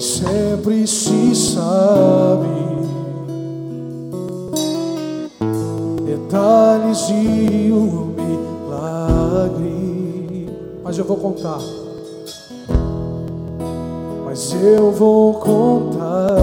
sempre se sabe detalhes de um milagre. Mas eu vou contar. Mas eu vou contar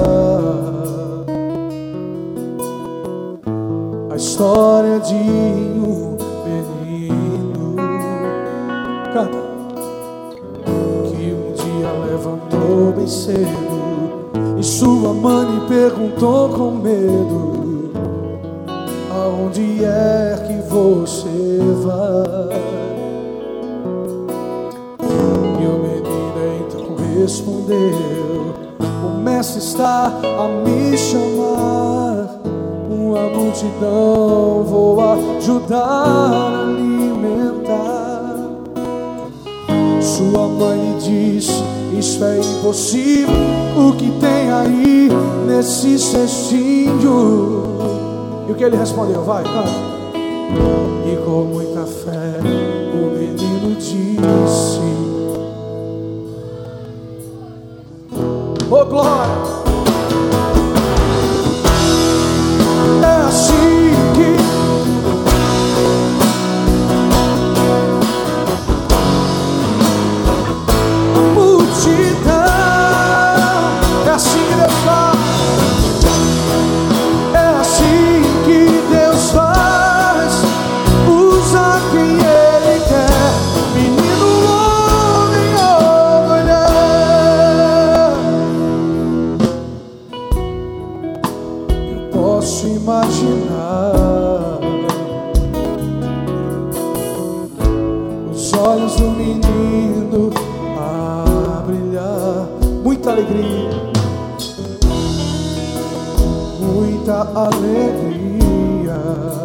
a história de um menino, canta, que um dia levantou bem cedo e sua mãe lhe perguntou com medo: aonde é que você vai? E o menino então respondeu: o mestre está a me chamar, uma multidão vou ajudar a alimentar. Sua mãe lhe disse: isso é impossível, o que tem aí nesse cestinho? E o que ele respondeu? Vai, canta. E com muita fé o menino disse: oh glória! É assim que a multidão, é assim que Deus faz. É assim que Deus faz, usa quem Ele quer, menino, homem ou mulher. Eu posso imaginar os olhos do menino a brilhar, muita alegria, muita alegria,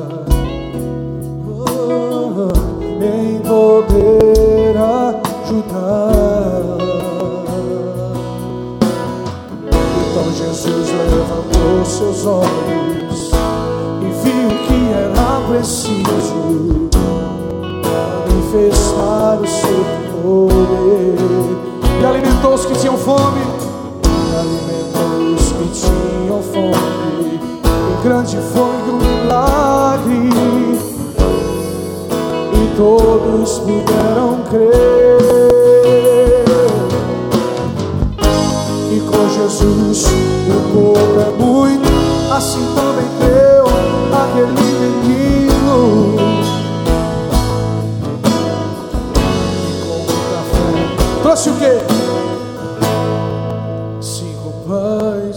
em poder ajudar. Então Jesus levantou seus olhos e viu que era preciso manifestar o seu poder, e alimentou os que tinham fome, e alimentou os que tinham fome. E grande foi o milagre, e todos puderam crer. E com Jesus o povo é muito, assim também creu aquele menino. E com muita fé trouxe o quê? 5 pães.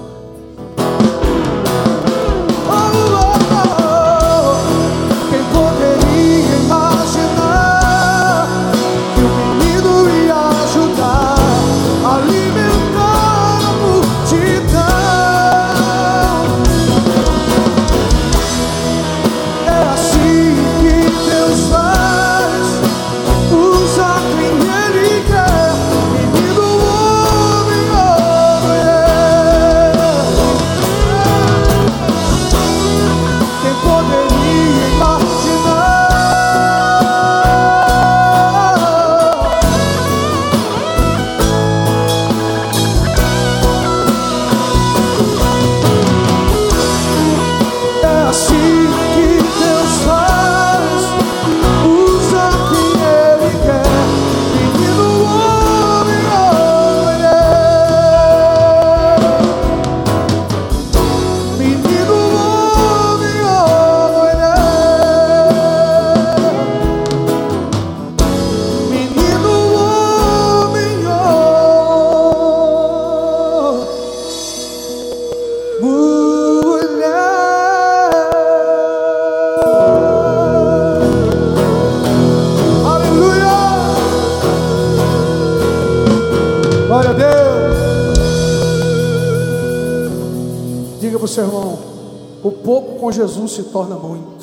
Quem poderia imaginar que o menino ia ajudar a alimentar a multidão? É assim que Deus faz, usa quem Ele quer, menino, homem ou mulher. Quem poderia imaginar? É assim que Deus faz, usa quem Ele quer, menino, homem ou mulher. Menino, homem ou mulher. Menino, homem ou mulher. Aleluia! Glória a Deus! Diga para o seu irmão: o pouco com Jesus se torna muito.